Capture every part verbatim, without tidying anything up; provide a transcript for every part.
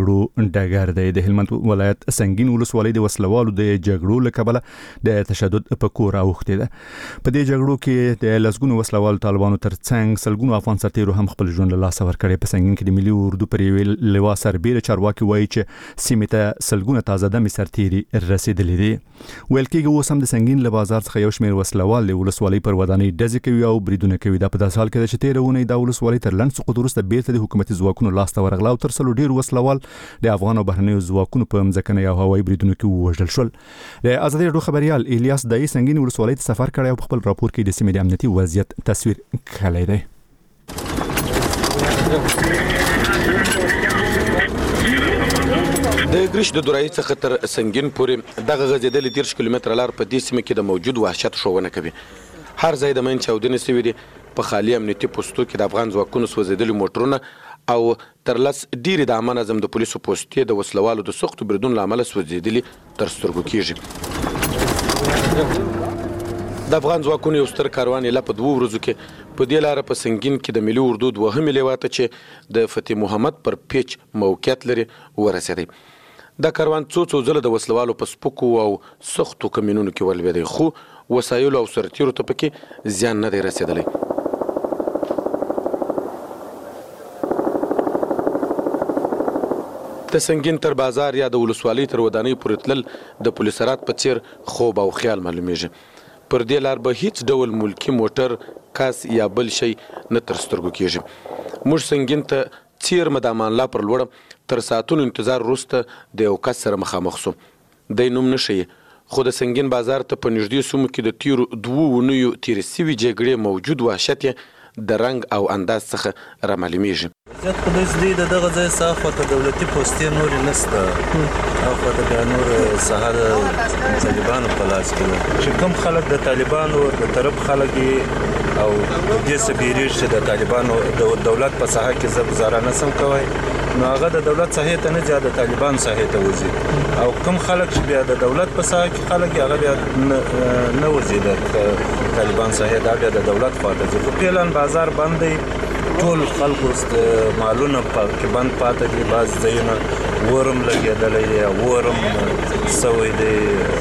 جګړو ډګر دی. د هلمند ولایت سنگین ولسوالۍ د وسلوالو د جګړو له کبله د تشدد په کور اوښتې ده. په دې جګړو کې د لسګونو وسلوالو طالبانو ترڅنګ سلګونو افغان سرتیرو هم خپل ژوند له لاسه ورکړی. په سنگین کې د ملي اردو پر یوې لوا سربیره چارواکي وایي چې سیمې ته سلګونه تازه دمې سرتیري رسېدلي دي. ویل کېږي اوس هم د سنگین له بازار څخه یو شمېر وسلوال د ولسوالۍ پر ودانۍ ډزې کوي او بریدونه کوي. دا په داسې حال کې ده چې تېره اونۍ دا ولسوالۍ تر لنډ سقوط وروسته بیرته د حکومتي ځواکونو لاسته ورغله او تر سلو ډېر وسلوال د افغان او بهرنیو ځواکونو په مځکنۍ او هوایي بریدونو کې ووژل شول. د ازادي راډیو خبریال الیاس دای سنگین ولسوالۍ ته سفر کړی او په خپل راپور کې د سیمې د امنیتي وضعیت تصویر کړی دی. د ګریش د دورایي څخه تر سنگین پورې دغه غځېدلې دېرش کیلومتره لار په دې سیمه کې د موجود وحشت ښوونه کوي. هر ځای د مین چاودنې سوي دي. په خالي امنیتي پوستو کې د افغان ځواکونو سوځېدلي موټرونه او تر لس ډېرې د عامه نظم د پولیسو پوستې د وسلوالو د سختو بریدونو له امله سوځېدلي تر سترګو کېږي. د افغان ځواکونو یو ستر کاروان یې لا په دوو ورځو کې په دې لاره په سنگین کې د ملي اردو دوهمې لوا ته چې د فتح محمد پر پیچ موقعیت لري ورسېدی. دا کاروان څو څو ځله د وسلوالو په سپکو او سختو کمینونو کې ولوېدی، خو وسایلو او سرتیرو ته پکې زیان نه دی رسېدلی. د سنگین تر بازار یا د ولسوالۍ تر ودانۍ پورې تلل د پولیسرات په څیر خوب او خیال معلومیږي. پر دې لار به هیڅ ډول ملکی موټر، کاس یا بل شی نه تر سترګو کېږي. موږ سنگین ته څیرمه د امان الله پر لوړه تر ساعتونو انتظار وروسته د یو کس سره مخامخ سو. دی نوم نه ښیي، خو د سنگین بازار ته په نږدې سیمو کې د تیرو دوو اونیو تېرې سوي جګړې موجود وحشت یې د رنګ او انداز څخه رامعلومیږي. زیات خو داسې دی د دغه ځای څخه خواته دولتي پوستې نورې نشته، هاخواته بیا نور ساحه د طالبانو په لاس کې ده چې کوم خلک د طالبانو د طرف خلک او دې څه بیریږي چې د طالبانو د دولت په ساحه کې زه ګزاره نشم کوی، نو هغه د دولت ساحې ته نه ځي، د طالبانو ساحې ته وځي. او کوم خلک چې بیا د دولت په ساحه کې خلک هغه بیا نه وځي د طالبانو ساحې، دا بیا د دولت خواته ځي. خو فعلا بازار بند دی، ټول خلکو مالونه پکې بند پاتې دي، بعض ځایونه ورم لګېدلی دی، ورم سوی دی،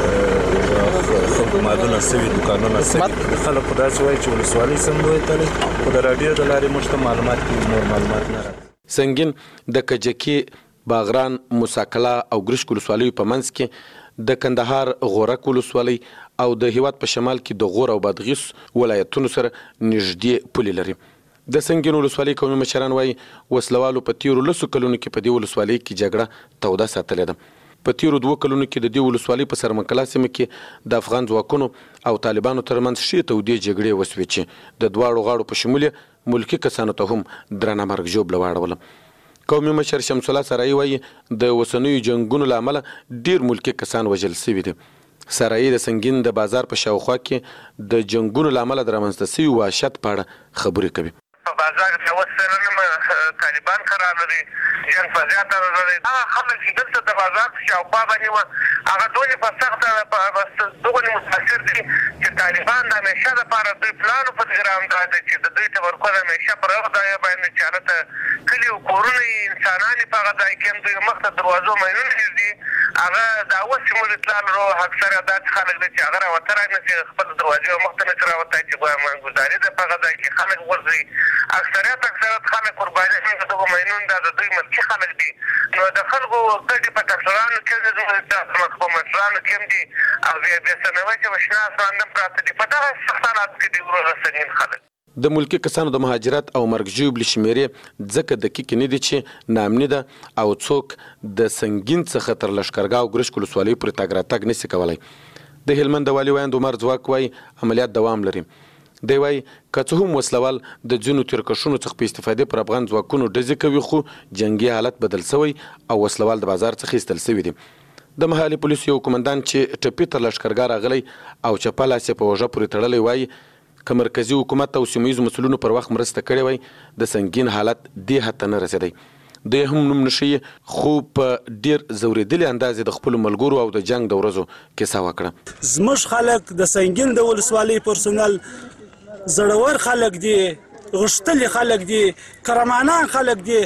خلکو مالونه سوي، دوکانونه سوي. د خلکو داسې وایي چې ولسوالۍ سمبویتلی، خو د راډیو د لارې موږ ته معلومات کېږي، نور معلومات نه راځي. سنگین د کجکي، باغران، موساکلا او ګرشک ولسوالیو په منځ کې د کندهار غورک ولسوالۍ او د هیواد په شمال کې د غور او بادغیس ولایتونو سره نږدې پولې لري. د سنگین ولسوالۍ قومي مشران وایي وسلوالو په تیرو لسو کلونو کې په دې ولسوالۍ کې جګړه توده ساتلې ده. په تیرو دوه کلونو کې د دې ولسوالۍ په سرمکلا سیمه کې د افغان ځواکونو او طالبانو ترمنځ ښې تودې جګړې وسوې چې د دواړو غاړو په شمول ملکي کسانو ته هم درنه مرګ ژوبله واړوله. قومي مشر شمس الله سرایي وایي د اوسنیو جنګونو له امله ډېر ملکي کسان وژل سوي دي. سرایي د سنگین د بازار په شاوخوا کې د جنګونو له امله د رامنځته سوي وحشت په اړه خبرې کوي. په بازار کې اوس سره طالبان قرار لري، جنګ په زیاته لري. هغه خلک چې دلته د بازار په شاوخوا باندې وو هغه دونې په سخته دغونې متاثر دي چې طالبان د همیشه دپاره دوی پلان په پروګرام دا دی چې د دوی تمرکز همیشه پر هغه ځای باندې چې هلته کلي او کورونه یې انسانان یې په هغه ځای کې هم دوی مخ ته دروازو مینونه ږدي. هغه دا اوس چې موږ اطلاع لرو اکثره داسې خلک دي چې هغه راوته رانشي، خپل دروازې مخ ته نشي راوتی چې ګزاري ده په هغه ځای کې خلک ورځي. اکثریت اکثریت خلک قرباني شوي دغو مینون دا د دوی ملکي خلک دي، نو د خلکو ګډې په ډاکټرانو کې هم دي، زموږ په مشرانو کې هم دي، او بیا بیا څنوي چې وشنا اسمان هم پراته دي. په دغه سخت حالاتو کې دي وروره سنګین خلک. د ملکي کسانو د مهاجرت او مرګ ژوبلې شمېرې ځکه دقیق نه دي چې ناامني ده او څوک د سنگین څخه تر لښکرګاه او ګرشک ولسوالۍ پورې تګ راتګ نشي کولی. د هلمند د والي ویاند عمر ځواک وایي عملیات دوام لري. دی وایي که څه هم وسلوال د ځینو تیرکشونو څخه په استفادې پر افغان ځواکونو ډزې کوي، خو جنګي حالت بدل سوی او وسلوال د بازار څخه ایستل سوي دي. د محلي پولیسو یو قمندان چې ټپي تر لښکرګاه راغلی او چپه لاس یې په اوږه پورې تړلی وایي که مرکزي حکومت او سیمه ییزو مسؤلینو پر وخت مرسته کړې وای د سنگین حالت دې حد ته نه رسېدی. دوی هم نوم نه ښیي، خو په ډېر ځورېدلي انداز یې د خپلو ملګرو او د جنګ د ورځو کیسه وکړه. زموږ خلک د سنگین د ولسوالۍ پرسونل زړور خلک دي، غښتلي خلک دي، کرمانان خلک دي.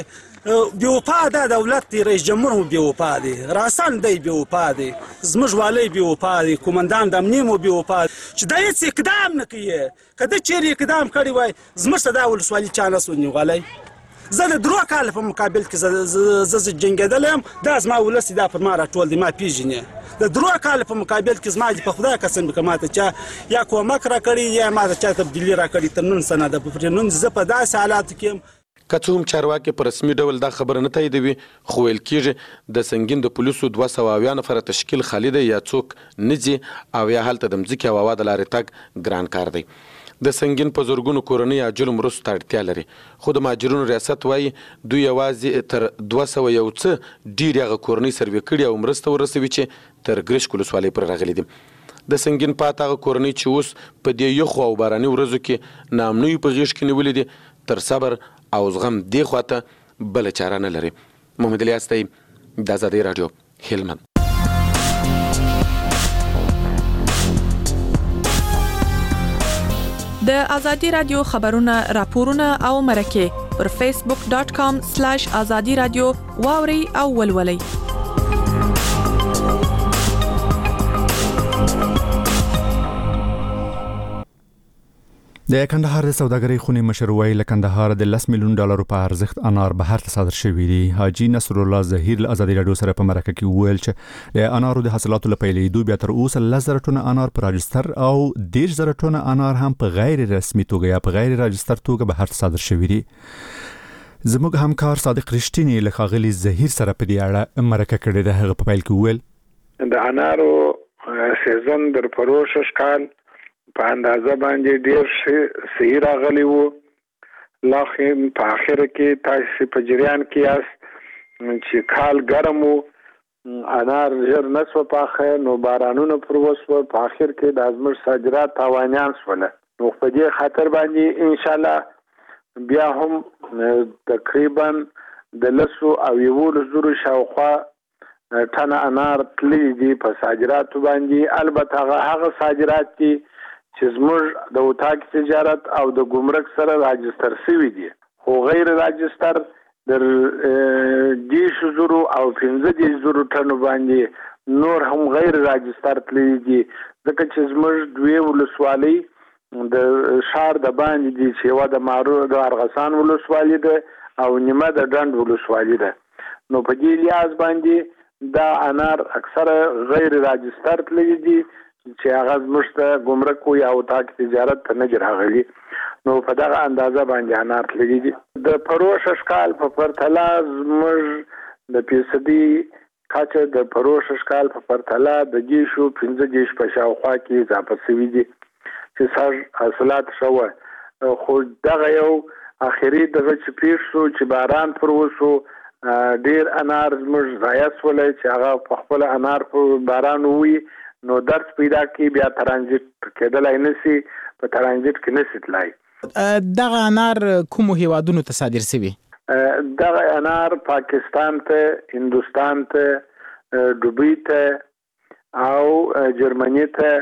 بیوفا دا دولت دی، رئیس جمهور مو بیوفا دی، راسن دی بیوفا دی، زموږ والی بیوفا دی، کومندان د امنیې مو بیوفا دی چې دا هېڅ اقدام نه کوي. که ده چیرې اقدام کړی وای زموږ ته دا ولسوالي چا نه سو نیولی. زه د درو کاله په مقابل کې زه جنګېدلی یم، دا زما ولس دا پر ما راټول دی، ما پېژنې. د درو کاله په مقابل کې زما په خدای قسم که ما ته چا یا کومک راکړی یا ما ته چا تبدیلي راکړې تر نن سنه ده. پرې نن زه په داسې حالاتو کې یم. که څه هم چارواکي په رسمي ډول دا خبره نه تاییدوي، خو ویل کېږي د سنګین د پولیسو دوه سوه اویا نفره تشکیل خالي دی، یا څوک نه ځي او یا هلته د مځکې او هوا د لارې تګ ګران کار دی. د سنګین په زرګونو کورنۍ عاجلو مرستو ته اړتیا لري، خو د مهاجرینو ریاست وایي دوی یوازې تر دوه سوه یو څه ډېرې هغه کورنۍ سروې کړي او مرسته ورسوي چې تر ګرشک ولسوالۍ پورې راغلي دي. د سنګین پاته هغه کورنۍ چې اوس په دې یخو او باراني ورځو کې ناامنیو په غېږ کې نیولې دي، تر صبر او زغم دې خواته بله چاره نه لري. محمد الیاس دی، د ازادۍ راډیو، هلمند. د ازادي رادیو خبرونه، راپورونه او مرکې پر فیسبوک ډاٹ کام سلاش ازادي رادیو واوري او ولولئ. د کندهار د سوداګرۍ خونې مشر ویل له کندهار د لس میلیون ډالرو په ارزښت انار بهر ته صادر شوي دي. حاجی نصر الله ظهیر له ازادي رادیو سره په مرکه کې وویل چې د انارو د حاصلاتو له پیلېدو بیا تر اوسه لس زره ټنه انار په راجستر او دېرش زره ټنه انار هم په غیر رسمي توګه یا په غیر راجستر توګه بهر ته صادر شوي دي. زموږ همکار صادق رښتینی له ښاغلي ظهیر سره په دې اړه مرکه کړې ده. هغه په پیل کې وویل د انارو سیزن در پروشش کال په اندازه باندې ډیر صحیح راغلی وو. لاخم په اخر کې تاسو په جریان کې یاست چې کال ګرم وو، انار ژر نسو پاخه، نو بارانونه پر وسو، په اخر کې د ازمر صادرات تاوانیان سول. نو په دې خاطر باندې ان شاء الله بیا هم تقریبا د لسو او یو زرو شاوخوا ټنه انار تللی دي په صادراتو باندې. البته هغه صادرات دي چې زموږ د اتاق تجارت او د ګمرک سره راجستر شوي دي، خو غیر راجستر در دیش زرو او پنځه دیش زرو ټنو باندې نور هم غیر راجستر تللی دي، ځکه چې زموږ دوی ولسوالۍ د ښار د باندې دي چې یوه د مارو د ارغسان ولسوالۍ ده او نیمه د ډنډ ولسوالۍ ده. نو په دې لحاظ باندې دا انار اکثره غیر راجستر تللی دي چې هغه زموږ ته ګمرک یا اتاق تجارت ته نه راغلي. نو په دغه اندازه باندې انار تللی دي. د فروش اشکال په پرتله زموږ د فیصدي کچه د فروش اشکال په پرتله د دیشو پنځه دیش په شاوخوا کې اضافه شوي دي چې سر حاصلات شوه. خو دغه یو اخري دغه چې پیښ شو چې باران پر وشو، ډیر انار زموږ ضایع شولی چې هغه په خپل انار په باران ووي، نو درس پیدا کی بیا ترانزیت کېدلای نشي، په ترانزیت کې نشي تلای. دغه انار کومو هیوادونو ته صادر شوي؟ دغه انار پاکستان ته، هندوستان ته، دوبۍ ته او جرمني ته،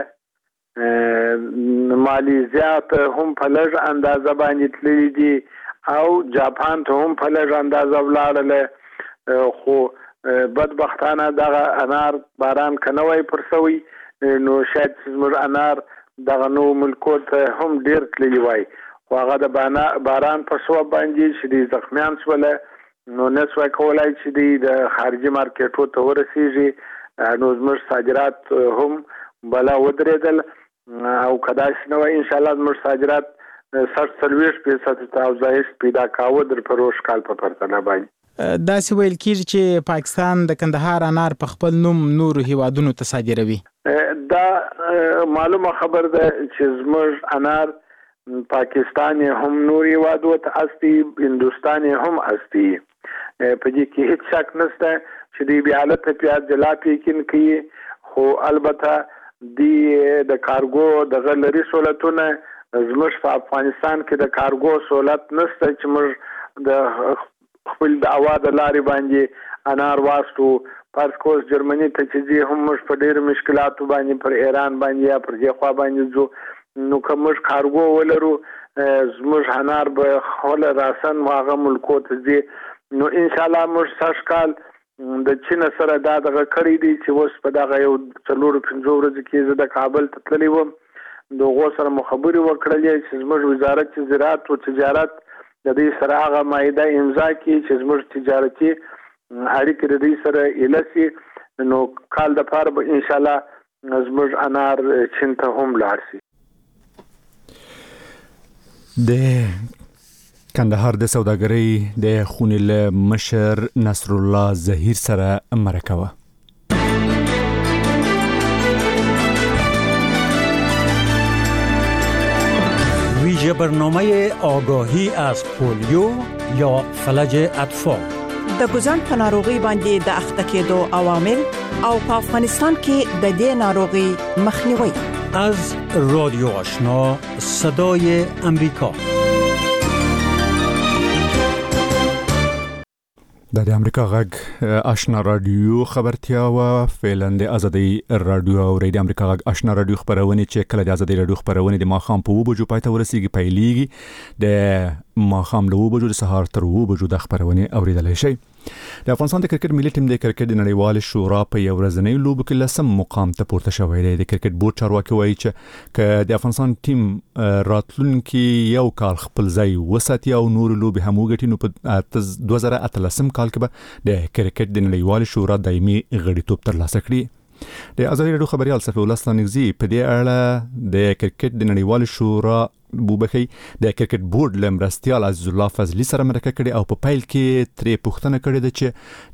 مالیزیا ته هم په لږ اندازه باندې تللی دي او جاپان ته هم په لږ اندازه ولاړله. خو بدبختانه دغه انار باران کنوي پر سوی، نو شاید زموږ انار دغه نو ملکو ته هم ډیر تللی وای، خو هغه د باران په سبب باندې چې د زخمیان سوله، نو نسوای کولای چې د خارجي مارکیټو ته ورسیږي. نو زموږ صادرات هم بلا ودرېدل او کداش نو ان شاء الله زموږ صادرات سر سرویس فیصد افزایش پیدا کاوه در پروش کال په پرتله باندې. داسې ویل کېږي چې پاکستان د کندهار انار په خپل نوم نورو هیوادونو ته صادروي. دا معلومه خبر ده چې زموږ انار پاکستان هم نور هیوادو ته استی، هندوستان هم استی. په دې کې هیڅ شک نشته چې د بیالت په جلا پیکین کوي، خو البته د کارګو د غلري سہولتونه زموږ په افغانستان کې د کارګو سہولت نشته چې موږ د خپل د اوا د لارې باندې انار واسطو. فرض کوس جرمني ته چې ځي هم موږ په ډېرو مشکلاتو باندې پر ایران باندې یا پر دې خوا باندې ځو، نو که موږ کارګو ولرو زموږ انار به خپله راسن هغه ملکو ته ځي. نو ان شاء الله موږ سږ کال د چین سره دا دغه کړی دی چې اوس په دغه یو څلورو پنځو ورځو کې زه د کابل ته تللی وم د هغو سره مو خبرې وکړلې چې زموږ وزارت زراعت او تجارت د دې سره هغه معاهده امضا کړي چې زموږ تجارتي اړیکې د دې سره ایله سي نو کال دپاره به انشاءالله زموږ انار چین ته هم لاړ سي. د کندهار د سوداګرۍ د خونې له مشر نصر الله زهیر سره مرکه وه. ویژه برنامه آگاهی از پولیو یا فلج اطفال د ګوزن په ناروغي باندې د اخته کېدو عوامل او په افغانستان کې د دې ناروغي مخنیوي. از رادیو آشنا صدای امریکا. د امریکا غږ آشنا رادیو خبرتیا و فعلا د ازادي رادیو او د امریکا غږ آشنا رادیو خبرونه چې کله د ازادي رادیو خبرونه د ماخام په وبو جو پاتې ورسیږي پیلېږي د ماخام له وبو جو د سهار تر وبو جو د خبرونه اوریدل شي. د افغانستان د کرکټ ملي ټیم د کرکټ د نړیوال شورا په یو ورځنۍ لوبو کې لسم مقام ته پورته شوی دی. د کرکټ بورډ چارواکي وایي چې ک د افغانستان ټیم راتلونکي یو کال خپل ځای وساتي او نور لوبي هم وګټي نو په دوه زره اتلسم کال کې به د کرکټ د نړیوال شورا دایمي غړیتوب ترلاسه کړي. د ازادي رادیو خبريال صفي الله ستانګزي په دې اړه د کرکټ د نړیوال شورا بوبخي د کرکټ بورډ لمرستيال عزیز الله فضلی سره مرکه کړي او په پیل کې ترې پوښتنه کړې ده چې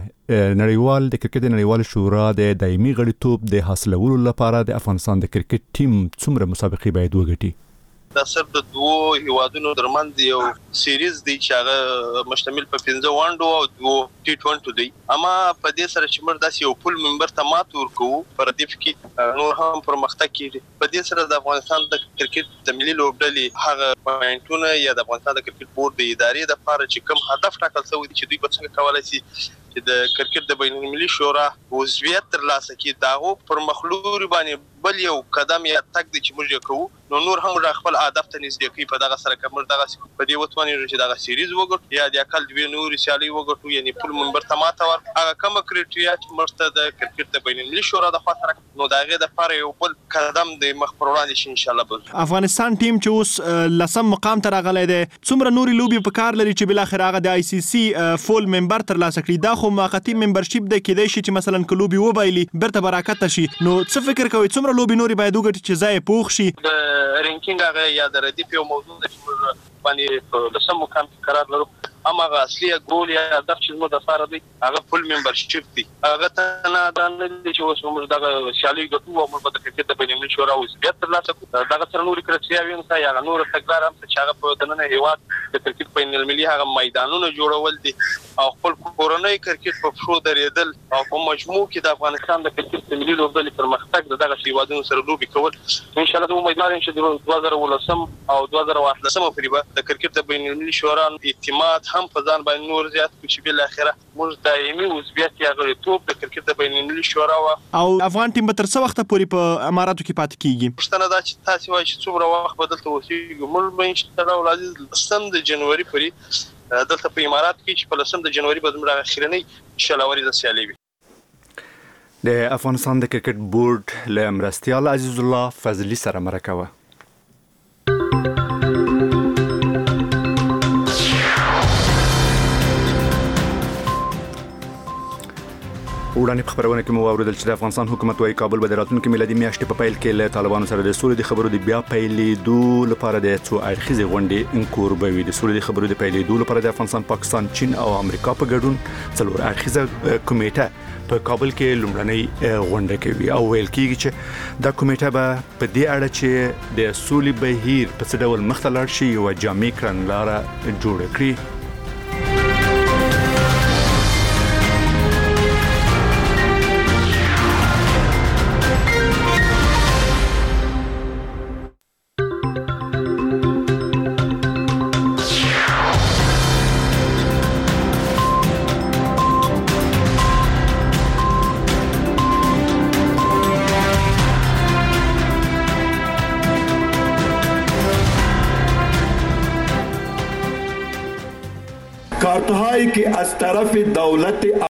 د نړیوال د کرکټ د نړیوال شورا د دایمي غړیتوب د حاصلولو لپاره د افغانستان د کرکټ ټیم څومره مسابقې باید وګټي. دا صرف د دوه هیوادونو ترمنځ یو سیریز دی چې هغه مشتمل په پنځه وانډو او دوه ټي ټوینټي دی. اما په دې سره چې موږ داسې یو پول ممبر ته مات ورکوو پر دې کې نور هم پرمختګ کیږي. په دې سره د افغانستان د کرکټ د ملي لوبډلې هغه پوینټونه یا د افغانستان د کرکټ بورډ د ادارې د لپاره چې کوم هدف ټاکل شوی چې دوی به څنګه کولای شي چې د کرکټ د بین المللي شورا عضویت ترلاسه کړي دا پر مخلوري باندې بل یو قدم یا تک د چې موږ کوو نو نور هم خپل هدف ته نږدې کوي. په دغه سره کوم دغه په دې وتواني چې دغه سیریز وګټو یا د اکل دوی نور سیالي وګټو یعنی پول ممبر ته ماته ور هغه کوم کرایټریا چې مرسته د کرکټ د بین المللي شورا د خاطر نو دغه د لپاره یو بل قدم د مخ پر وړاندې شي ان شاء الله. به افغانستان ټیم چې اوس لسم مقام ته راغلی دی څومره نوري لوبي په کار لري چې بل اخر هغه د آی سی سی فول ممبر ترلاسه کړي. دا خو موقتی ممبرشپ د کېدای شي چې مثلا کلوبي وبایلی برته برکت شي نو څه فکر کوي څومره لوبي نوري باید وګټي چې ځای پوښ شي. د رینکینګ هغه یا د ردیف یو موضوع ده چې باندې په لسم مقام کې قرار لرو. اما هغه اصلي ګول یا هدف چې موږ د فار دی هغه فول ممبرشپ دی. هغه ته نه د نه چې اوس موږ دغه سیالي ګټو او موږ د کرکټ د بین المللي شورا عضویت ترلاسه کوو. دغه سره نوري کرایټریا وینم چې هغه نور تګلار هم چې هغه په دننه هیواد د کرکټ بین المللي هغه میدانونه جوړول دي او خپل کورونی کرکټ په شو درېدل او په مجموع کې د افغانستان د کرکټ ملي لوبډلې پرمختګ دغه هیوادونو سره لوبي کول ان شاء الله د امیدوار یم چې دوه زره ولسم او دوه زره اتلسم پورې به د کرکټ د بین المللي شورا اعتماد هم په ځان باندې نور زیات چې بل اخره موږ دایمي عضویت یا غړیتوب د کرکټ د بین المللي شورا او افغان ټیم به تر څو وخت پورې په اماراتو کې پاتې کیږي. پښتنه دا چې تاسو وایي چې څومره وخت بدلته وسی موږ به ان شاء الله العزیز سم د جنوري پورې دلته په امارات کې چې په لسم د جنوري به زموږ اخیرنی ان شاء الله ورځ سیالي وي. د افغانستان د کرکټ بورډ له مرستيال عزیز الله فضلی سره مرکه وه. وړاندې په خبرونه کې مو واوریدل چې د افغانستان حکومت وايي کابل به د راتلونکي میلادي میاشتې په پیل کې له طالبانو سره د سولې د خبرو د بیا پیلېدو لپاره د څو اړخیزې غونډې انکوربوي. د سولې د خبرو د پیلېدو لپاره د افغانستان، پاکستان، چین او امریکا په ګډون څلور اړخیزه کمیټه په کابل کې لومړنۍ غونډه کوي او ویل کېږي چې دا کمیټه به په دې اړه چې د سولې بهیر په څه ډول مخ ته لاړ شي یوه جامع کړنلاره جوړه کړي. که از طرف دولت